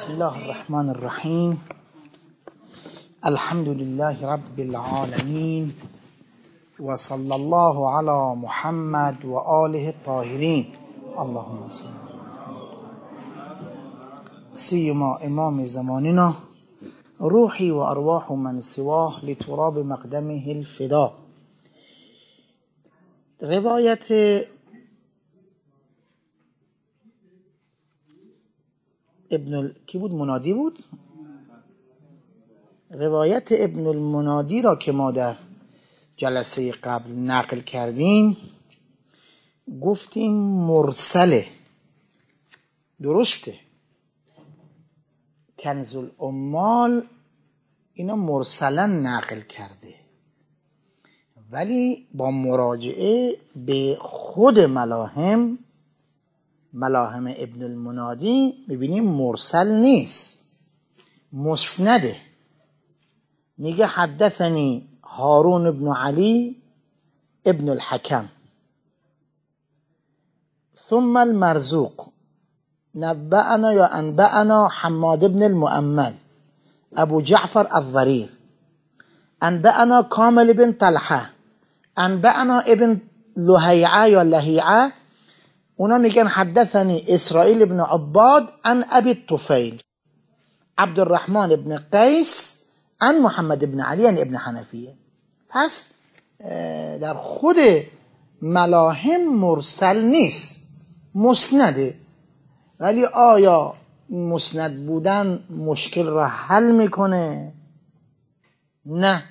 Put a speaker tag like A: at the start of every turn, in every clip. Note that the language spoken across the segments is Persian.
A: بسم الله الرحمن الرحیم. الحمد لله رب العالمین و صلی الله علی محمد و آله الطاهرین. اللهم صل سیما امام زماننا روحی و ارواح من سواه لتراب مقدمه الفدا. روایت کی بود؟ منادی بود. روایت ابن المنادی را که ما در جلسه قبل نقل کردیم گفتیم مرسله، درسته. کنز العمال اینا مرسلا نقل کرده، ولی با مراجعه به خود ملاهم ابن المنادی میبینیم مرسل نیست، مسنده. میگه حدثنی هارون ابن علی ابن الحکم ثم المرزوق نبأنا یا انبأنا حماد ابن المؤمل ابو جعفر الضرير انبأنا کامل بن طلحه انبأنا ابن لهیعه یا لهیعه. اونا میگن حدثنی اسرائیل ابن عباد عن ابی الطفیل عبد الرحمن ابن قیس عن محمد ابن علی عن ابن حنفیه. پس در خود ملاهم مرسل نیست، مسنده. ولی آیا مسند بودن مشکل را حل میکنه؟ نه.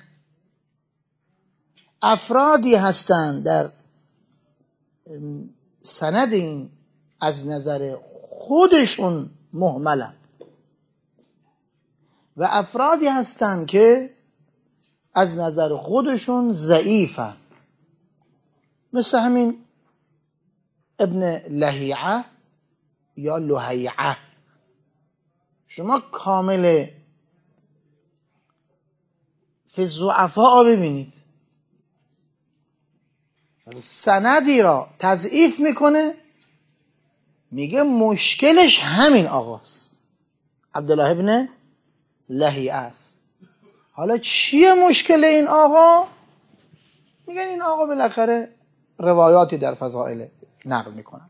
A: افرادی هستند در سند این از نظر خودشون مهملن و افرادی هستند که از نظر خودشون ضعیفن، مثل همین ابن لهیعه یا لهیعه. شما کامل فی الضعفاء ببینید، سندی را تضعیف میکنه، میگه مشکلش همین آقاست، عبدالله ابن لهیعه است. حالا چیه مشکل این آقا؟ میگن این آقا بالاخره روایاتی در فضائل نقل میکنن.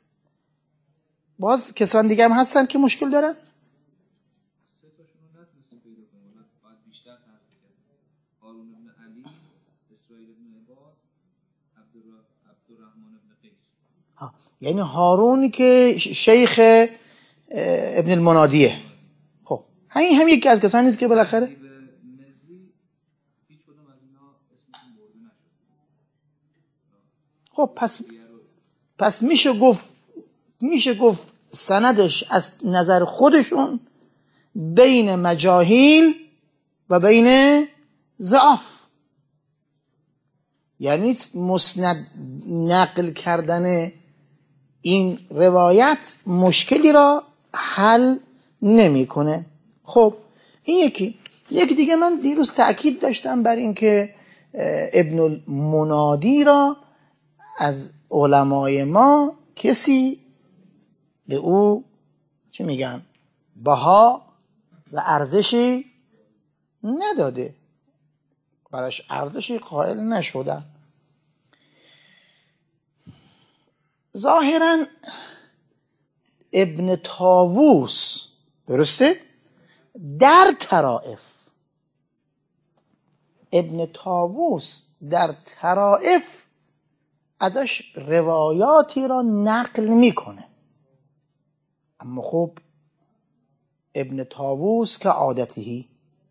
A: باز کسان دیگه هم هستن که مشکل دارن. یعنی هارون که شیخ ابن المنادیه، خب همین هم یکی از کسانی است که بالاخره خب پس میشه گفت سندش از نظر خودشون بین مجاهیل و بین ضعف. یعنی مسند نقل کردن این روایت مشکلی را حل نمیکنه. خب این یکی دیگه، من دیروز تأکید داشتم بر این که ابن المنادی را از علمای ما کسی به او چه میگن بها و ارزشی نداده، براش ارزشی قائل نشدن. ظاهرا ابن طاووس، درسته، در طرائف، ابن طاووس در طرائف ازش روایاتی را نقل میکنه. اما خب ابن طاووس که عادتهی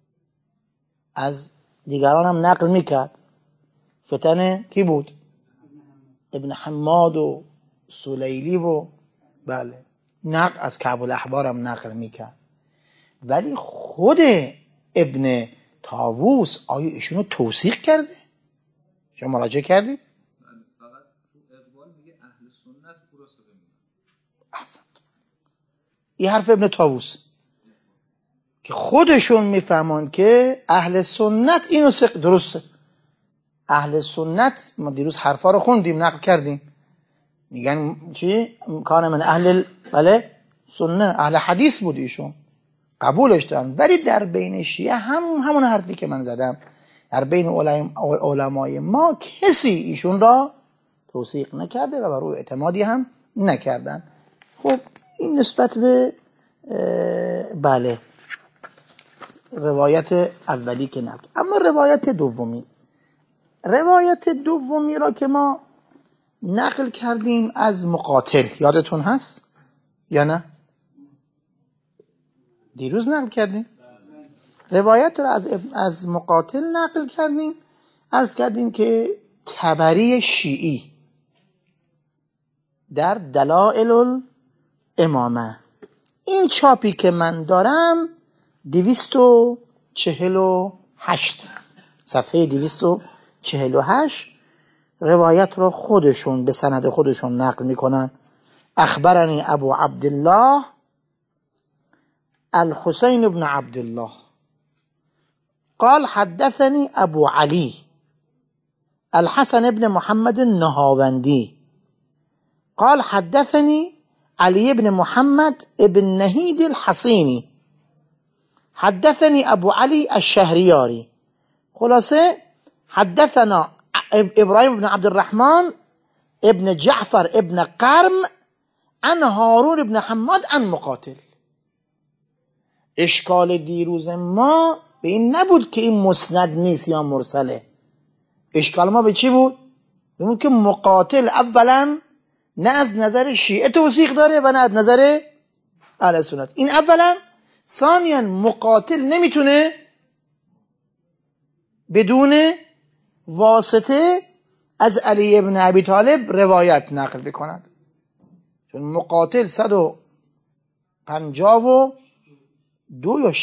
A: از دیگران هم نقل میکرد. فتن کی بود؟ ابن حماد و سلیلی و بله نقل از کعب الاحبار هم نقل میکرد. ولی خود ابن طاووس آیا ایشونو توثیق کرده؟ شما مراجعه کردید؟
B: فقط تو اقبال میگه اهل سنت او را ثقه میدونن.
A: احسنت. این حرف ابن طاووس که خودشون میفهمن که اهل سنت اینو ثقه، درسته. اهل سنت ما دیروز حرفا رو خوندیم، نقل کردیم، میگن چی؟ کان من اهل بله سنه، اهل حدیث بود ایشون. قبولش دارن، ولی در بین شیعه همون حرفی که من زدم، در بین علمای ما کسی ایشون را توثیق نکرده و بر او اعتمادی هم نکردن. خب این نسبت به بله روایت اولی که نقل. اما روایت دومی را که ما نقل کردیم از مقاتل، یادتون هست یا نه؟ دیروز نقل کردیم روایت را از مقاتل نقل کردیم. عرض کردیم که طبری شیعی در دلائل الامامه، این چاپی که من دارم 248 صفحه 248 روایت را خودشون به سند خودشون نقل میکنن. اخبرنی ابو عبدالله الحسین بن عبدالله قال حدثني ابو علي الحسن بن محمد النهاوندي قال حدثني علي بن محمد بن نهيد الحصيني حدثني ابو علي الشهرياري. خلاصه حدثنا ابراهيم بن عبد الرحمن ابن جعفر ابن قرن عن هارون بن حماد عن مقاتل. اشکال دیروز ما به این نبود که این مسند نیست یا مرسله. اشکال ما به چی بود؟ به این که مقاتل اولا نه از نظر شیعه توثیق داره و نه از نظر اهل سنت. این اولا. ثانیا مقاتل نمیتونه بدون واسطه از علی ابن ابی طالب روایت نقل بکند، چون مقاتل 152 یا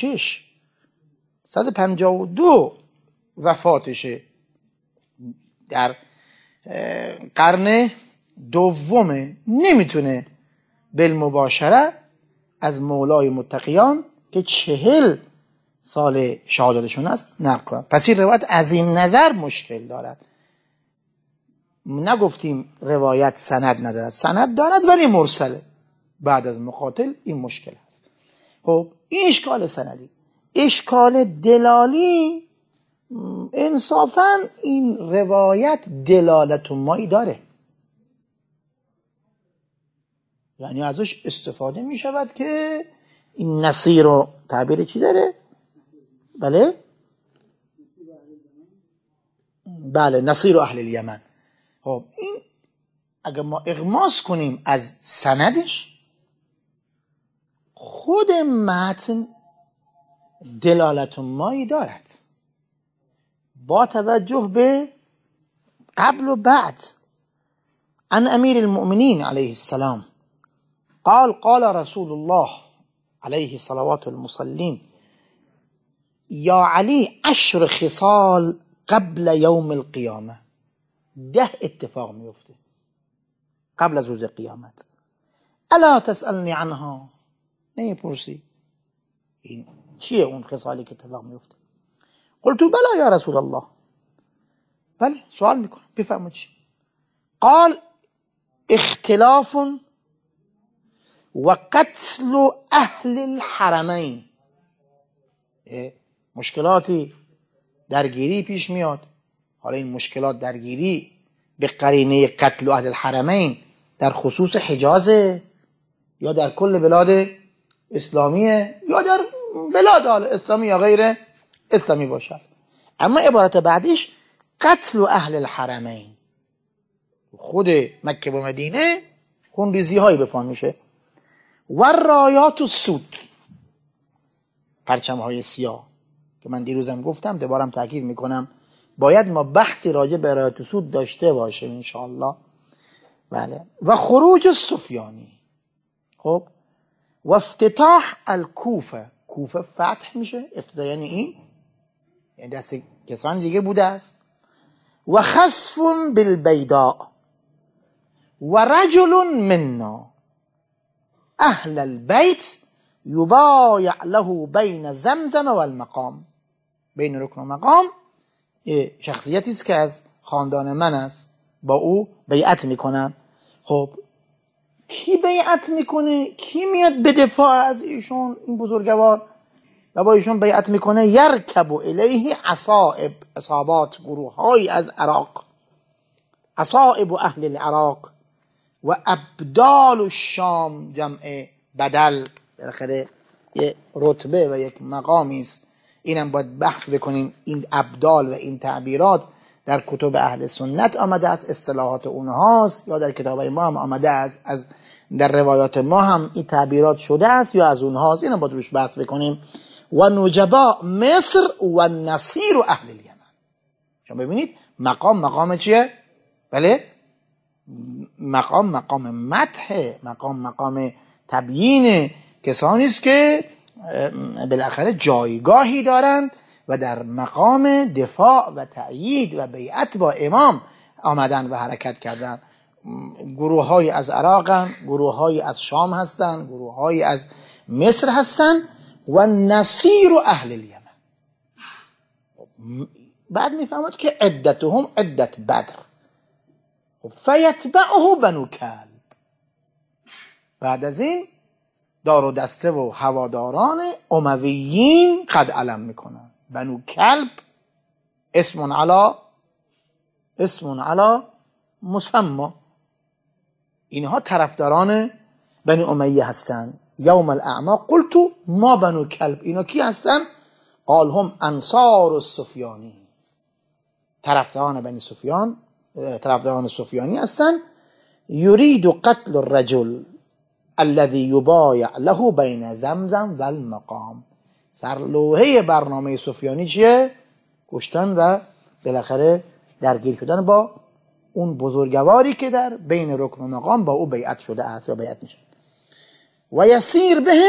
A: 152 وفاتشه، در قرن دومه. نمیتونه بالمباشره از مولای متقیان که 40 سال شهادتشون است نقل کنه. پس این روایت از این نظر مشکل دارد. نگفتیم روایت سند ندارد، سند دارد ولی مرسله. بعد از مقاتل این مشکل هست. خب این اشکال سندی. اشکال دلالی انصافاً این روایت دلالت مایی داره، یعنی ازش استفاده می شود که این نصیر و تعبیر چی داره؟ بله نصیر اهل الیمن. خب این اگر ما اغماس کنیم از سندش، خود متن دلالت مایی دارد با توجه به قبل و بعد. عن امیر المؤمنین علیه السلام قال رسول الله علیه صلوات المصلین یا علی 10 خصال قبل یوم القیامه. 10 اتفاق میفته قبل از روز قیامت. الا تسألنی عنها، نمیپرسی این چیه اون خصالی که اتفاق میفته؟ قلت بلا یا رسول الله، بله سوال میکنم بفرمایید چی؟ قال اختلاف و قتل اهل الحرمین. مشکلاتی درگیری پیش میاد. حالا این مشکلات درگیری به قرینه قتل اهل الحرمین در خصوص حجاز یا در کل بلاد اسلامیه یا در بلاد اسلامی یا غیر اسلامی باشد. اما عبارت بعدیش قتل اهل الحرمین، خود مکه و مدینه خونریزی هایی به پا میشه. و رایات السود، پرچم های سیاه که من دیروزم گفتم، دوبارم تاکید میکنم باید ما بحثی راجع به رایات السود داشته باشیم انشاءالله. بله. و خروج السفیانی. خب و افتتاح الکوفه، کوفه فتح میشه. افتتاح یعنی این، یعنی دست کسان دیگه بوده است. و خسف بالبیداء و رجل منا اهل البیت یبایع له بین زمزم و المقام. بین رکن و مقام شخصیتی است که از خاندان من است، با او بیعت میکنم. خب کی بیعت میکنه؟ کی میاد به دفاع از ایشون؟ این بزرگوار و با ایشون بیعت میکنه. یرکب الیه عصابات، گروه های از عراق، عصائب اهل العراق و ابدال الشام، جمع بدل، بالاخره یک رتبه و یک مقامی است. اینم باید بحث بکنیم. این ابدال و این تعبیرات در کتب اهل سنت آمده است، اصطلاحات اونهاست، یا در کتابای ما هم آمده است، از در روایات ما هم این تعبیرات شده است یا از اونهاست. اینم باید روش بحث بکنیم. و نجبا مصر و نصیر و اهل الیمن. شما ببینید مقام چیه؟ بله، مقام مدح، مقام تبیین کسانی است که بالاخره جایگاهی دارند و در مقام دفاع و تأیید و بیعت با امام آمدن و حرکت کردن. گروه های از عراق، گروه های از شام هستند، گروه های از مصر هستند و نصیر و اهل الیمن. بعد میفهمد که عدتهم عدت بدر، فیتبعه بنو کلب. بعد از این دار و دسته و هواداران امویین قد علم میکنن. بنو کلب اسم علی مسمى، اینها طرفداران بنی امیه هستند. یوم الاعما قلت ما بنو کلب، اینا کی هستن؟ قال هم انصار السفیانی، طرفداران بنی سفیان، طرفداران سفیانی هستند. یرید قتل الرجل الذي یبایع له بین زمزم و المقام. سرلوحه برنامه سفیانی چیه؟ کشتن و بالاخره درگیر شدن با اون بزرگواری که در بین رکن و مقام با او بیعت شده است یا بیعت میشه. و یسیر بهم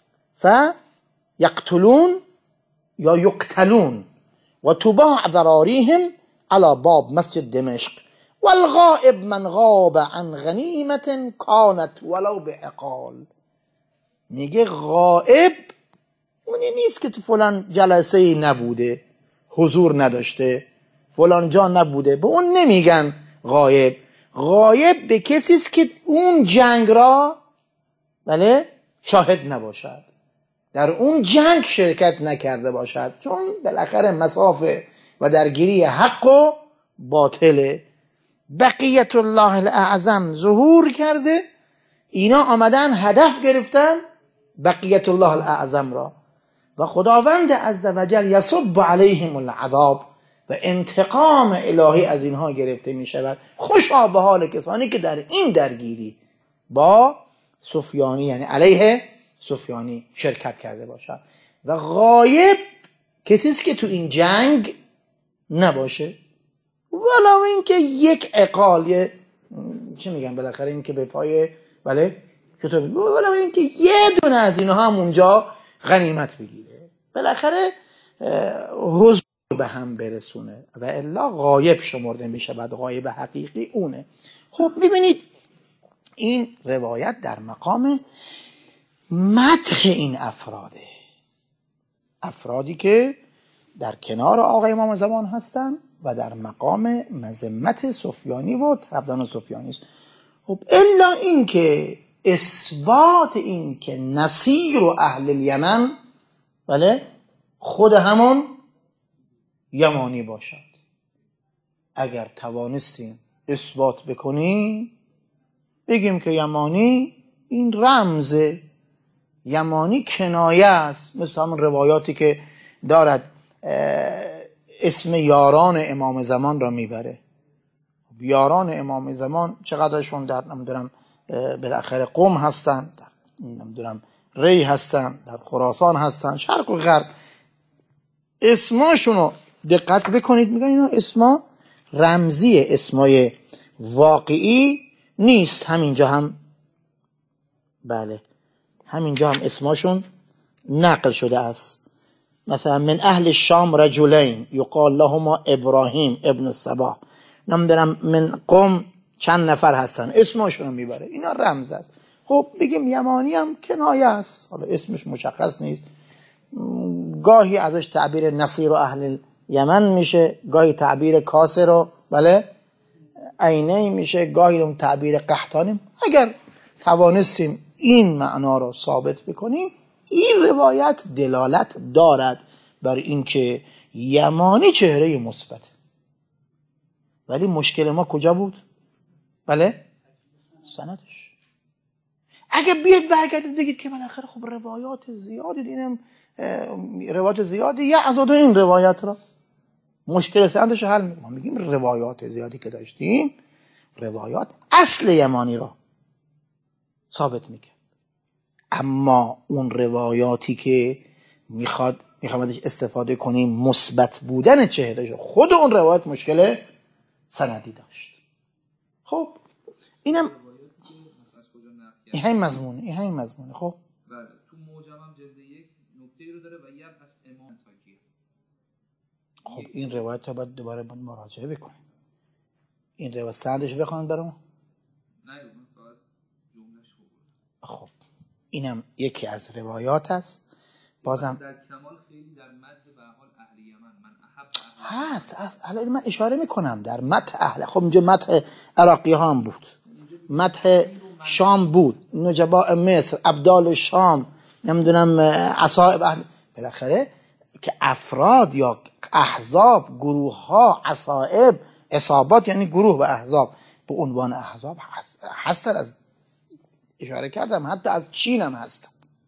A: فیقتلون یا یقتلون و تباع ذراریهم على باب مسجد دمشق والغائب من غاب عن غنیمت کانت ولو بعقال. میگه غائب اونی نیست که تو فلان جلسه نبوده، حضور نداشته، فلان جا نبوده، به اون نمیگن غائب. غائب به کسی است که اون جنگ را بله شاهد نباشد، در اون جنگ شرکت نکرده باشد، چون بالاخره مسافه و درگیری حق و باطله. بقیت الله الاعظم ظهور کرده، اینا آمدن هدف گرفتن بقیت الله الاعظم را و خداوند عزوجل یصب علیهم العذاب و انتقام الهی از اینها گرفته می شود. خوشا به حال کسانی که در این درگیری با سفیانی یعنی علیه سفیانی شرکت کرده باشند. و غایب کسی است که تو این جنگ نباشه، ولو این که یک عقال، چی میگن بالاخره این که به پای بله کتاب، ولو این که یه دونه از اینها هم اونجا غنیمت بگیره، بالاخره حضور به هم برسونه و الا غایب شمرده میشه. بعد غایب حقیقی اونه. خب ببینید این روایت در مقام مدح این افرادی که در کنار آقا امام زمان هستن و در مقام مذمت سفیانی و طرفداران سفیانی است. خب الا این که اثبات این که نصیر و اهل الیمن بله خود همون یمانی باشد، اگر توانستیم اثبات بکنیم بگیم که یمانی این رمز، یمانی کنایه است، مثل همون روایاتی که دارد اسم یاران امام زمان را میبره. یاران امام زمان چقدرشون در نمیدونم بالاخره قم هستن، در نمیدونم ری هستن، در خراسان هستن، شرق و غرب. اسماشون رو دقت بکنید، میگن اینا اسما رمزیه، اسمای واقعی نیست. همینجا هم بله همینجا هم اسماشون نقل شده است. مثلا من اهل الشام رجلین یقال لهما ابراهیم ابن الصباح، نمیدونم من قم چند نفر هستن، اسمشون رو میبره. اینا رمز است. خب بگیم یمانی هم کنایه است، حالا اسمش مشخص نیست، گاهی ازش تعبیر نصیر و اهل یمن میشه، گاهی تعبیر کاسر و بله عینه میشه، گاهی هم تعبیر قحطانی. اگر توانستیم این معنا رو ثابت بکنیم این روایت دلالت دارد بر اینکه یمانی چهره مثبت، ولی مشکل ما کجا بود؟ بله سندش. اگه بیاد برگردید بگید که بالاخره خب روایات زیادی دیدیم، روایات زیادی یه ازاد این روایت را مشکل سندش حل میکنیم. ما میگیم روایات زیادی که داشتیم روایات اصل یمانی را ثابت میکنه، اما اون روایاتی که میخواد ازش استفاده کنیم مثبت بودن چهرهش، خود اون روایت مشکل سندی داشت. خب اینم این همین مضمونه. خب
B: بله تو موجم جلد 1 نکته رو داره و یه از امام تاکی.
A: خب این روایت رو باید دوباره مراجعه بکنیم. این روایت سندش بخوانید برام.
B: نه من فقط جمله‌اش خوبه.
A: خب اینم یکی از روایات است. بازم
B: در کمال خیلی در مد به حال اهل یمن من احب
A: هست الان من اشاره میکنم در مدح اهل. خب اینجا مدح عراقی ها هم بود، مدح شام بود، نجباء مصر، ابدال شام، نمیدونم عصائب اهل، بالاخره که افراد یا احزاب، گروه ها، عصائب، اصابات یعنی گروه و احزاب به عنوان احزاب هستن. از اشاره کردم حتی از چین هم هستن.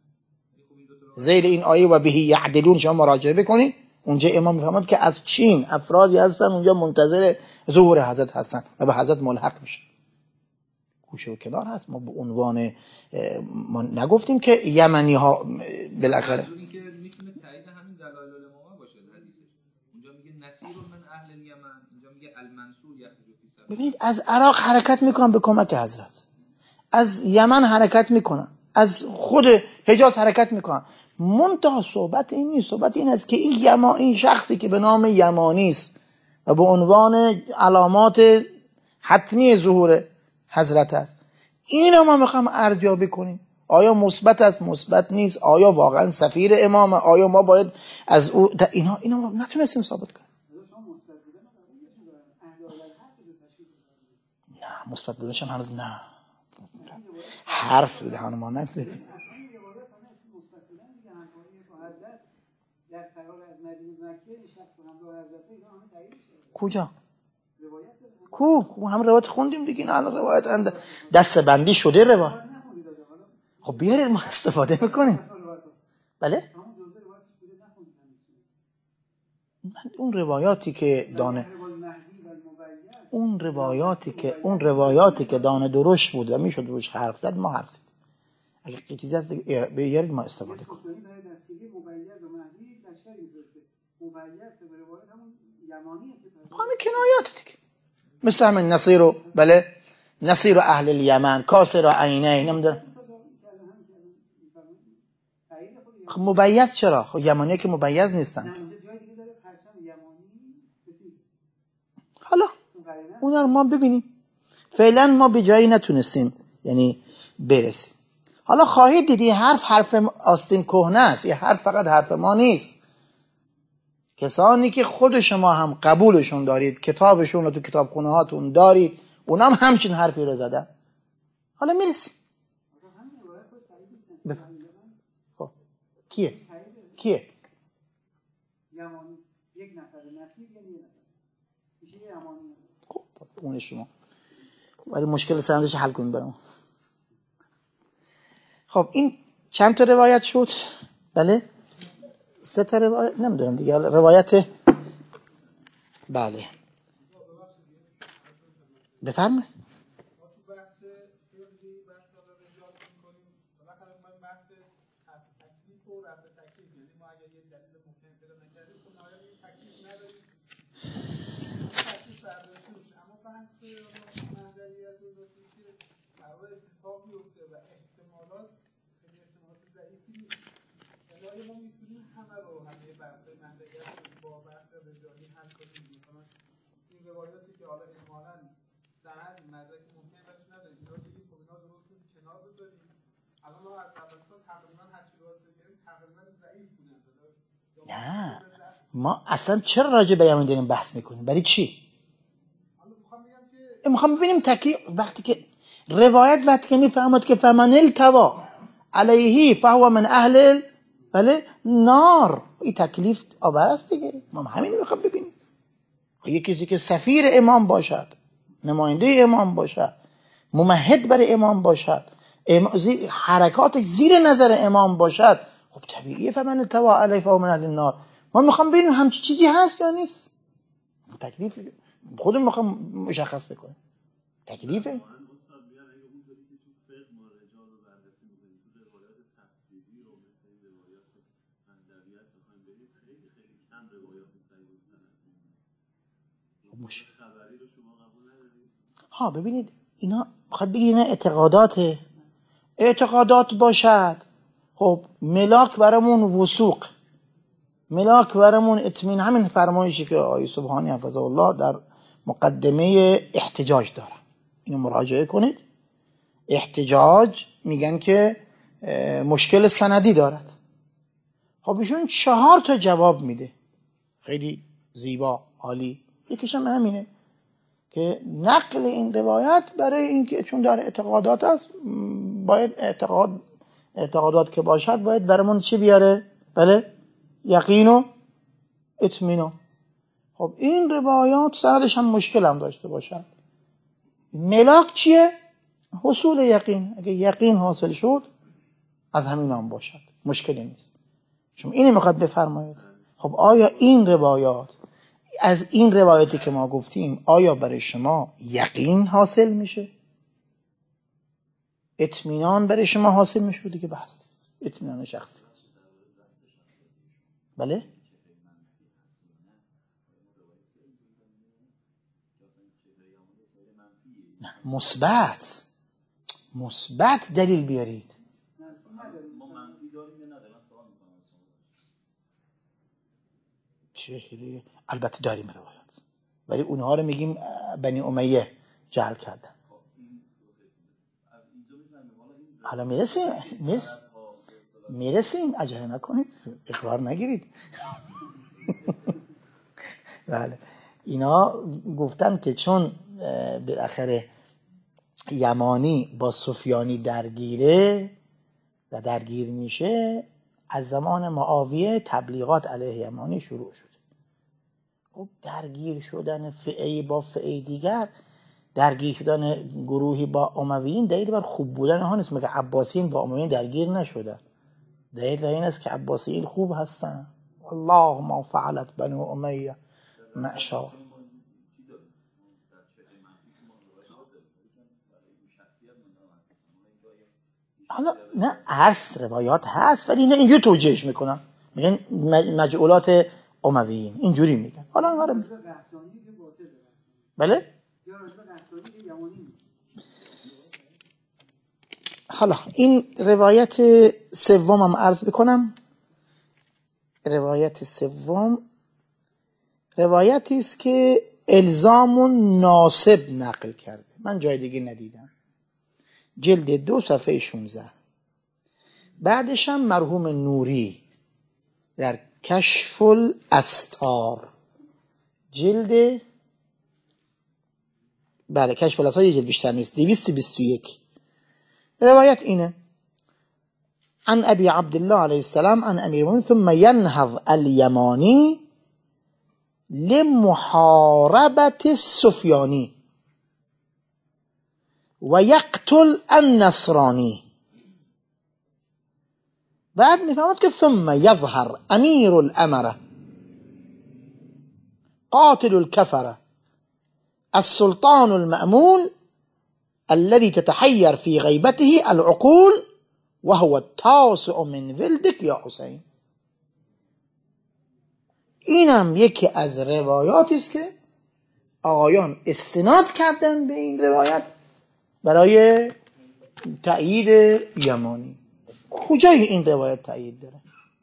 A: ذیل این آیه و بهی یعدلون شما مراجعه بکنید، اونجا امام میفهمد که از چین افرادی هستن اونجا منتظر ظهور حضرت هستن و به حضرت ملحق میشن. گوشه و کنار هست. ما به عنوان ما نگفتیم که یمنی ها بالاخره
B: این که میتونه تایید همین دلایل الامام باشه حدیثه. اونجا میگه نصیر من اهل الیمن، اینجا میگه المنصور یخرج فی سبیل.
A: ببینید از عراق حرکت میکنن به کمک حضرت، از یمن حرکت میکنن، از خود حجاز حرکت میکنن. منتها صحبت این نیست، صحبت این است که این شخصی که به نام یمانی است و به عنوان علامات حتمی ظهور حضرت است، اینو ما میخوام ارزیابی کنیم. آیا مثبت است، مثبت نیست، آیا واقعا سفیر امامه، آیا ما باید از او اینا نتونستیم ثابت کنیم. نه مثبت بودنش هم هنوز نه حرف دهان ما نگذاریم. کجا؟ هم روایت خوندیم دیگه. نه روایت دسته بندی شده روایت. خب بیارید ما استفاده میکنیم. بله؟ اون روایاتی که دانه درشت بود و میشد روش حرف زد ما حرف زدیم. اگه چیزی هست بیارید ما استفاده کنیم. همین کنایات دیگه، مثل همین نصیر و بله نصیر و اهل الیمن، کاسر و عینه، نمیدونم. خب مبیز چرا؟ خب یمانی که مبیز نیستن. حالا اونا رو ما ببینیم. فعلا ما به جایی نتونستیم یعنی برسیم. حالا خواهید دیدی حرف آستین کهنه است. یه حرف فقط حرف ما نیست. کسانی که خود شما هم قبولشون دارید، کتابشون رو تو کتابخونه هاتون دارید، اونا هم همچین حرفی رو زدن. حالا میرسیم. خب کیه؟
C: یمانی یک نفر نصیر یعنی یه نفر میشه یمانی.
A: خب اون شما ولی مشکل سندش حل کنید برام. خب این چند تا روایت شد؟ بله 3 تا روایت، نمیدونم دیگه روایت. بله بفرمایید.
D: ما میتونیم همه رو همه بحث منطقیت با بحث رجالی حل کنیم. مثلا این روایاتی که حالا احتمالاً سند مدرک ممکن باشه نداریم، اینا دیگه خب اینا درست نیست کنار بذاریم. الان ما از اولشون تقریبا هر چی روایت بگیریم تقریبا ضعیف بودن.
A: نه ما اصلا چرا راجع به یمن داریم بحث میکنیم؟ برای چی؟ میخوام ببینیم وقتی که روایت وقتی که میفهمد که فمن التوا علیه فهو من اهل بله نار، این تکلیف آور است دیگه. ما همین میخوام ببینیم. یه کسی که سفیر امام باشد، نماینده امام باشد، ممهد برای امام باشد، حرکاتش زیر نظر امام باشد، خب طبیعیه فمن اتبع علیه فهو من اهل النار. ما میخوام ببینیم همچین چیزی هست یا نیست. تکلیف خودمون میخوام مشخص بکنیم تکلیفه. ها ببینید اینا میخواد بگید اینا اعتقادات باشد. خب ملاک برامون وثوق، ملاک برامون اطمینان. همین فرمایشی که آیه سبحانی حفظه الله در مقدمه احتجاج داره، اینو مراجعه کنید. احتجاج میگن که مشکل سندی دارد. خب ایشون 4 تا جواب میده، خیلی زیبا، عالی. یکیش هم همینه که نقل این روایت برای اینکه چون در اعتقادات است، باید اعتقادات که باشد باید برامون چی بیاره؟ بله یقین و اطمینان. خب این روایات سندش هم مشکل هم داشته باشد. ملاک چیه؟ حصول یقین. اگه یقین حاصل شد از همین هم باشد، مشکلی نیست. شما اینی میخواد بفرمایید. خب آیا این روایات، از این روایتی که ما گفتیم، آیا برای شما یقین حاصل میشه؟ اطمینان برای شما حاصل میشه؟ دیگه بحث اطمینان شخصی. بله؟ نه، مثبت دلیل بیارید. چه البته داریم روایات، ولی اونها رو میگیم بنی امیه جعل کردن. حالا میرسیم عجله نکنید، اقرار نگیرید. بله اینا گفتن که چون بالاخره یمانی با سفیانی درگیره و درگیر میشه، از زمان معاویه تبلیغات علیه یمانی شروع شد. خب درگیر شدن فئه با فئه دیگر، درگیر شدن گروهی با امویین دلیل بر خوب بودن ها نیست. مگه عباسیین با امویین درگیر نشدن؟ دلیل این است که عباسیین خوب هستن. الله ما فعلت بنو امیه معشا. حالا نه عرص روایات هست، ولی نه اینجور توجیهش میکنن، میگن مجعولات امویین، اینجوری میگن. حالا انگار بله. حالا این روایت سومم عرض بکنم. روایت سوم روایتی است که الزام ناصب نقل کرده، من جای دیگه ندیدم. جلد 2 صفحه 16. بعدش هم مرحوم نوری در کشف الاستار جلد، بله کشف الاستار یه جلد بیشتر نیست، 221. روایت اینه: عن ابي عبد الله عليه السلام عن امير المؤمنين ثم ينهض اليماني لمحاربة السفياني ويقتل النصراني. بعد میفهمد که ثم يظهر امير الامره قاتل الكفره السلطان المأمون الذي تتحير في غيبته العقول وهو التاسع من ولدك یا حسین. اینم یکی از روایاتی است که آقایان استناد کردن به این روایت برای تأیید یمانی. کجای این روایت تأیید داره؟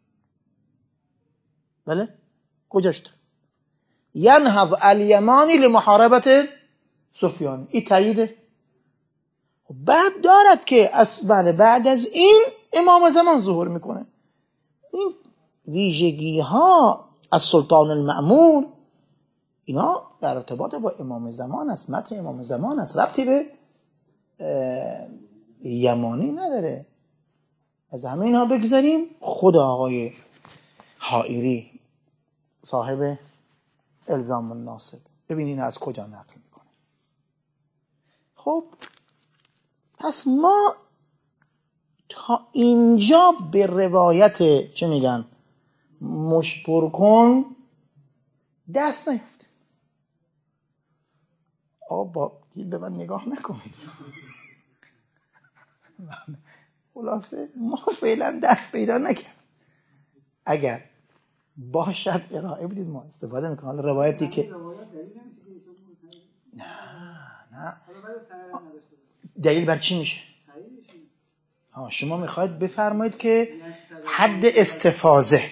A: بله کجاش داره؟ ینهض الیمانی لمحاربت سفیانی، این تأییده. بعد دارد که بله بعد از این امام زمان ظهور میکنه. این ویژگی ها از سلطان المأمون اینا در ارتباط با امام زمان است، متن امام زمان است، ربطی به یمانی نداره. از همه اینها بگذاریم. خود آقای حائری صاحب الزام الناصب، ببینین از کجا نقل میکنه. خب پس ما تا اینجا به روایت چه میگن مشبر کن دست نیفتیم. با به من نگاه نکنید. خلاصه ما فعلا دست پیدا نکرد. اگر باشد ارائه بدید ما استفاده میکنم. حالا روایتی که نه دلیل بر چی میشه؟ شما میخواید بفرمایید که حد استفاضه،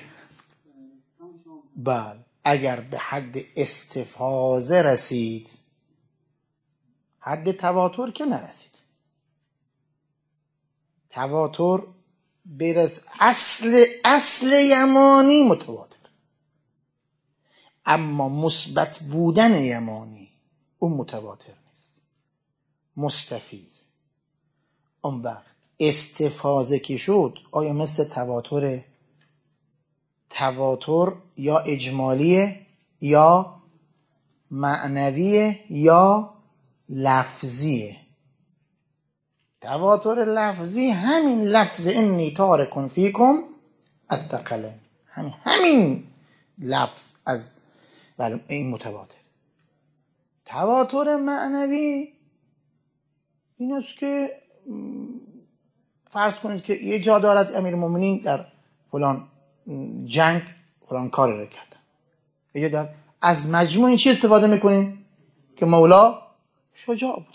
A: بله اگر به حد استفاضه رسید، حد تواتر که نرسید. تواتر برس اصل یمانی متواتر، اما مثبت بودن یمانی اون متواتر نیست، مستفیضه. اون وقت استفاضه که شد آیا مثل تواتره؟ تواتر یا اجمالیه یا معنویه یا لفظیه. تواتر لفظی همین لفظ انی تارکن فیکم الثقلین، همین لفظ از این متواتر. تواتر معنوی این است که فرض کنید که یه جا دارد امیرالمومنین در فلان جنگ فلان کاری رو کردن، از مجموع این چی استفاده میکنیم که مولا شجاع بود.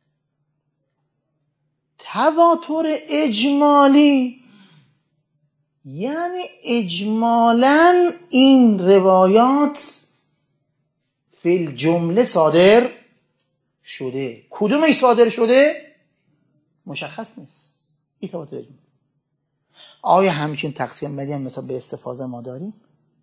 A: تواتر اجمالی یعنی اجمالاً این روایات فی الجمله صادر شده. کدومش صادر شده مشخص نیست. این تواتر اجمالی. آیا همچین تقسیم بندی هم مثلا به استفاضه ما داریم؟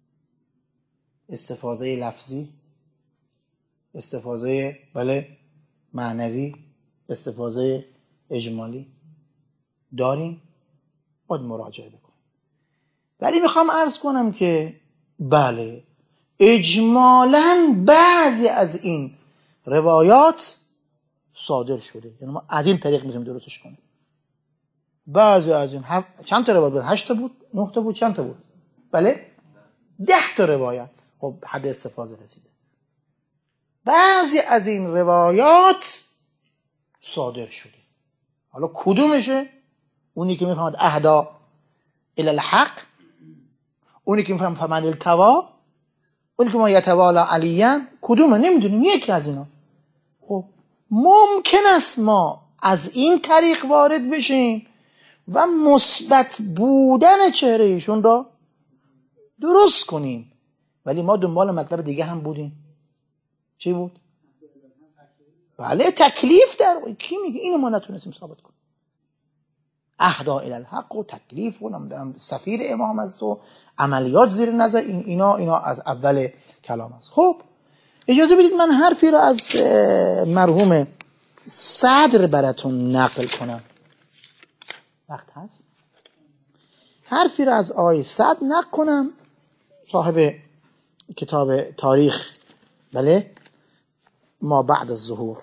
A: استفاضه لفظی، استفاضه معنوی، استفاضه اجمالی داریم؟ باید مراجعه بکنیم. ولی میخوام عرض کنم که بله اجمالاً بعضی از این روایات صادر شده، یعنی ما از این طریق میتونیم درستش کنیم. بعضی از این چند تا روایت بود؟ 8 تا بود؟ 9 تا بود؟ چند تا بود؟ بله 10 تا روایت خب حد استفاضه رسیده. بعضی از این روایات صادر شده. حالا کدومشه؟ اونی که میفهمد اهدا الی الحق، اونی که میفهمد فمن التوا، اونی که ما یتوالا علیاً، کدومه نمیدونیم. یکی از اینا. خب ممکن است ما از این طریق وارد بشیم و مثبت بودن چهره ایشون را درست کنیم، ولی ما دنبال مطلب دیگه هم بودیم. چی بود؟ بله تکلیف در کی میگه؟ اینو ما نتونستیم ثابت کنیم. اهدا الی الحق و تکلیف و نمیدونم سفیر امام است و عملیات زیر نظر اینا از اول کلام است. خب اجازه بدید من حرفی رو از مرحوم صدر براتون نقل کنم. وقت هست؟ حرفی رو از آقای صدر نقل کنم، صاحب کتاب تاریخ بله ما بعد از ظهور.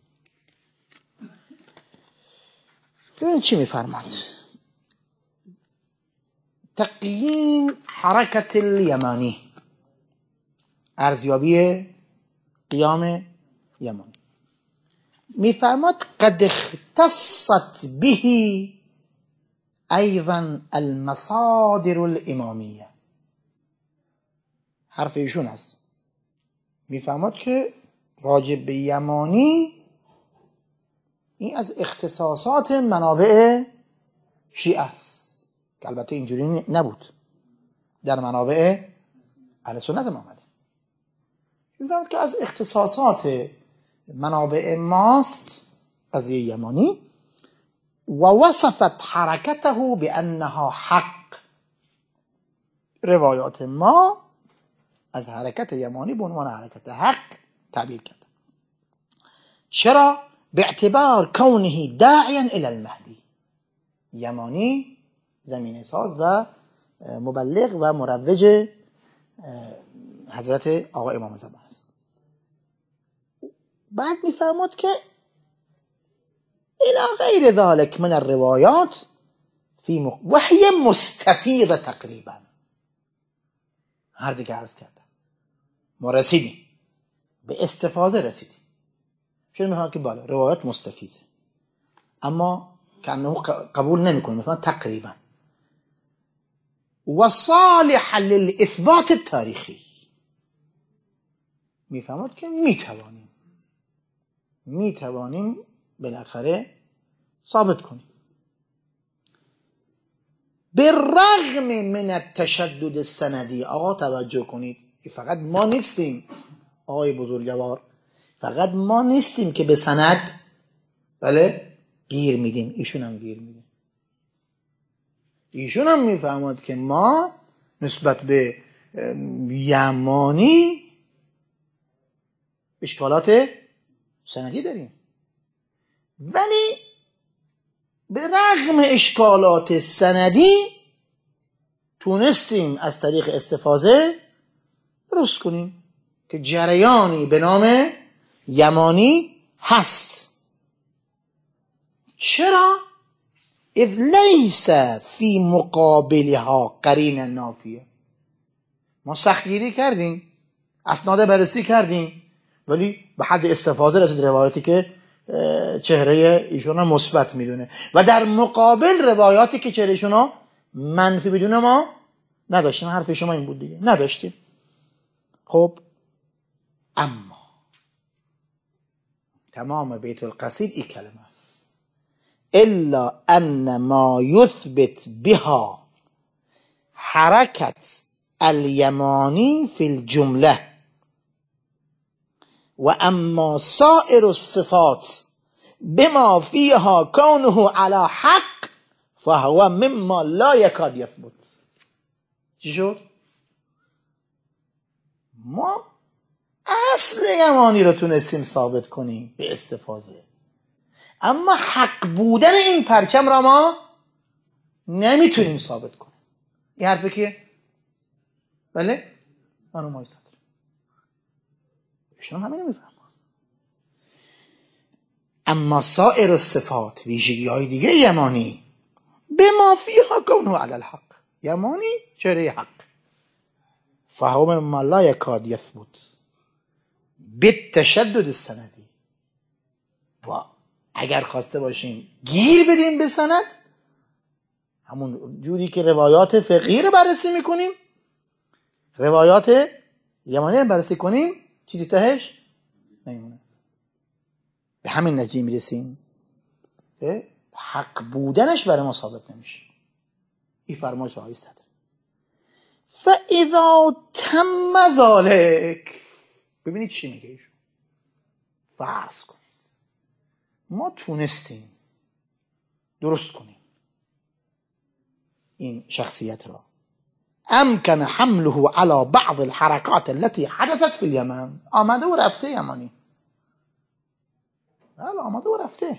A: ببینید چی میفرماد. تقییم حرکت الیمانی، ارزیابی قیام یمانی. میفرماد قد اختصت به ایضا المصادر الامامیه. حرف ایشون است. میفرماد که راجع به یمانی این از اختصاصات منابع شیعه است، که البته اینجوری نبود در منابع اهل سنت ما آمده. میفرماد که از اختصاصات منابع ماست قضیه یمانی و وصفت حرکته بانها حق. روایات ما از حرکت یمانی به عنوان حرکت حق تعبیر کرد. چرا؟ باعتبار کونه داعیا الی المهدی. یمانی زمینه ساز و مبلغ و مروج حضرت آقا امام زمان است. بعد میفرماد که الى غیر ذلك من الروایات وحی مستفیض تقریبا. هر دیگه عرض کردم ما رسیدیم به استفاضه، رسیدیم. چون میفرماد که بالا روایات مستفیضه، اما کانه قبول نمیکنه، میفرماد تقریبا و صالح للاثبات التاریخی. میفرماد که میتوانیم بالاخره ثابت کنیم بالرغم من التشدد السندی. آقا توجه کنید، فقط ما نیستیم آقای بزرگوار، فقط ما نیستیم که به سند بله گیر میدیم، ایشون هم گیر میده. ایشون هم میفهمد که ما نسبت به یمانی اشکالات سندی داریم، ولی به رغم اشکالات سندی تونستیم از طریق استفاضه درست کنیم که جریانی به نام یمانی هست. چرا؟ اذ لیس فی مقابلها قرین نافیه. ما سختگیری کردیم، اسناد بررسی کردیم، ولی به حد استفاضه رسید روایاتی که چهره ایشون رو مثبت میدونه و در مقابل روایاتی که چهره ایشون رو منفی بدونه ما نداشتیم. حرف شما این بود دیگه، نداشتیم. خب اما تمام بیت القصید این کلمه است: الا ان ما یثبت بها حرکت الیمانی فی الجمله و اما سائر الصفات بما فيها كونه على حق فهو مما لا يكاد يثبت. چی شد؟ ما اصل یمانی رو تونستیم ثابت کنیم به استفاضه، اما حق بودن این پرچم را ما نمیتونیم ثابت کنیم. این حرفه که بله خانم صدر شما همین رو میفهم. اما سایر الصفات، ویژگی های دیگه یمانی، به ما فیها کونه علی الحق، یمانی چهره حق، فهو مما لا یکاد یثبت بالتشدد السندی. و اگر خواسته باشیم گیر بدیم به سند، همون جوری که روایات فقهی رو بررسی میکنیم، روایات یمانی رو بررسی کنیم، چیزی تهش نمیمونه. به همین نتیجه میرسیم که حق بودنش برای ما ثابت نمیشه. این فرمایش آقای صدر. فاذا تم ذلك، ببینید چی میگه ایشون. فرض کنید ما تونستیم درست کنیم این شخصیت را، امکن حمله على بعض الحركات التي حدثت في اليمن. آمده و رفته یمانی، بله آمده و رفته،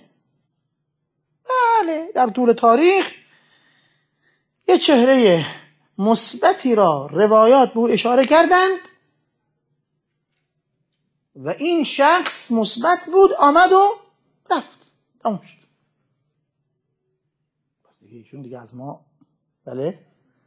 A: بله در طول تاریخ یه چهره مثبتی را روایات به او اشاره کردند و این شخص مثبت بود، آمد و رفت، تموم شد. پس دیگه ایشون دیگه از ما بله.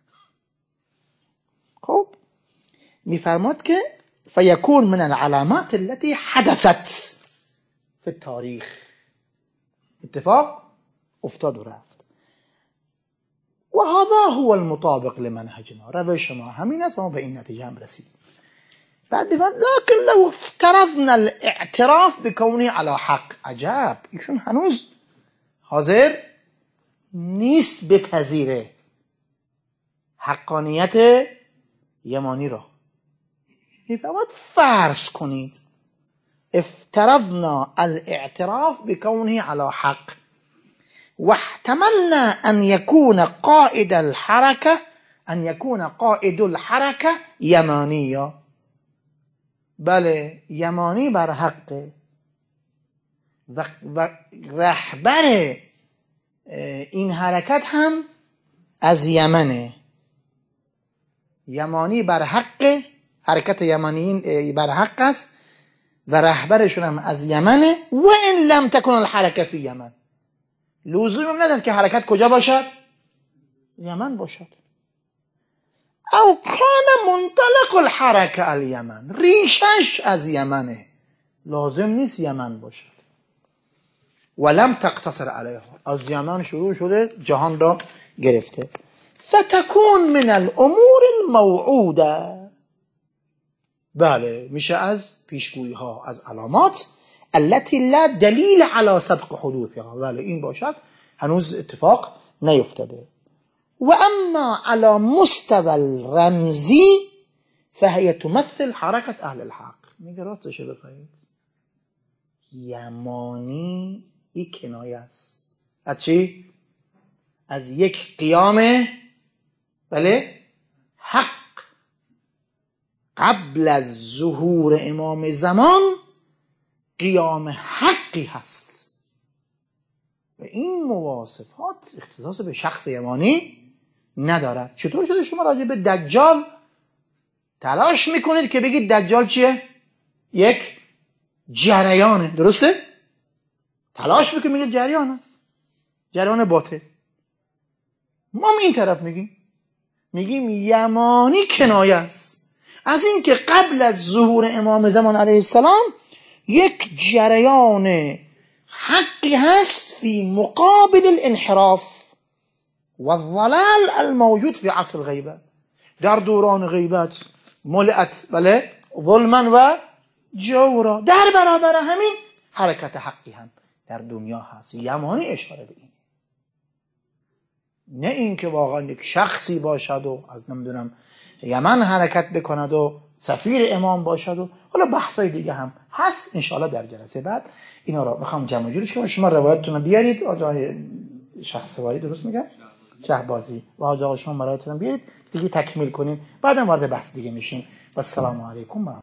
A: خب میفرماد که فیکون من العلامات التي حدثت فی التاریخ، اتفاق افتاد و رفت. و هذا هو المطابق لمنهجنا، روش ما همین است و ما به این نتیجه هم رسیدیم. بعد بفرماد لكن لو افترضنا الاعتراف بكونه على حق. عجب، ایشون هنوز حاضر نیست بپذیره حقانیت یمانی را. میفرماد فرض کنید افترضنا الاعتراف بكونه على حق واحتملنا أن يكون قائد الحركة يمانيا. بله یمانی بر حقه و رهبر این حرکت هم از یمنه، یمانی بر حق، حرکت یمنیین بر حق است و رهبرشون هم از یمنه. و این لم تکن الحرکه فی یمن، لزوم نداره که حرکت کجا باشد؟ یمن باشد. او کان منطلق الحرکه الیمن، ریشش از یمنه، لازم نیست یمن باشد. ولم تقتصر علیها، از یمن شروع شده جهان را گرفته. فتکون من الامور الموعوده، بله میشه از پیشگویی ها، از علامات التي لا دلیل علی سبق حدوثها، بله این باشد هنوز اتفاق نیفتاده. و اما على مستوى الرمزی فهي تمثل حرکت اهل الحق. میگه راستشه بخواهید یمانی یک کنایه است از چی؟ از یک قیام بله حق قبل از ظهور امام زمان، قیام حقی هست و این مواصفات اختصاص به شخص یمانی ندارد. چطور شده شما راجع به دجال تلاش میکنید که بگید دجال چیه؟ یک جریانه، درسته؟ تلاش میکنید میگید جریان است، جریان باطل. ما این طرف میگیم یمانی کنایه است از این که قبل از ظهور امام زمان علیه السلام یک جریان حقی هست فی مقابل الانحراف و الضلال الموجود فی عصر الغیبه. در دوران غیبت ملئت بله ظلما و جورا، در برابر همین حرکت حقی هم در دنیا هست. یمانی اشاره به این، نه اینکه واقعا یک شخصی باشد و از نمیدونم یمن حرکت بکند و سفیر امام باشد و حالا بحثای دیگه هم هست. انشاءالله در جلسه بعد اینا رو میخوام جمع جورش کنم. شما روایتتون رو بیارید، آقای شخصواری درست میگم شهبازی و آقا شما روایتتون رو بیارید دیگه تکمیل کنیم، بعدم وارد بحث دیگه میشیم. و السلام علیکم.